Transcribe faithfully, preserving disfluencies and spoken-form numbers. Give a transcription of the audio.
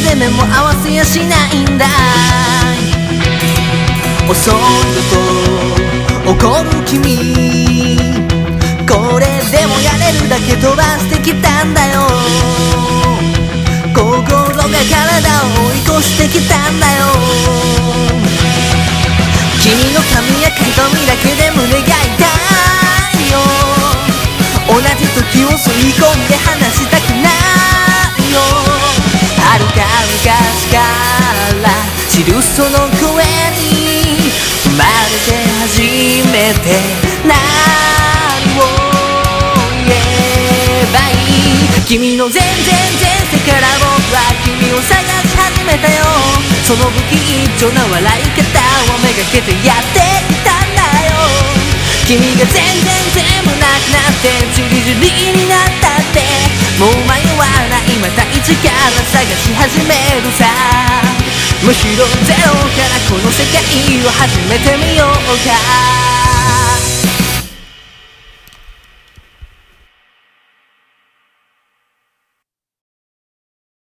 で目も合わせやしないんだ。遅いと怒る君、これでもやれるだけ飛ばしてきたんだよ。心が体を追い越してきたんだよ。君の髪や鏡だけで胸が痛いよ。同じ時を吸い込んで離したくないよ。遥か昔から知るその声に生まれて初めて何を言えばいい。君の全然前世から僕は君を探し始めたよ。その不器一丁な笑い方をめがけてやっていたんだよ。君が全然全部なくなってジュリジュリになったって、もう迷わない、また一から探し始めるさ。むしろゼロからこの世界を始めてみようか。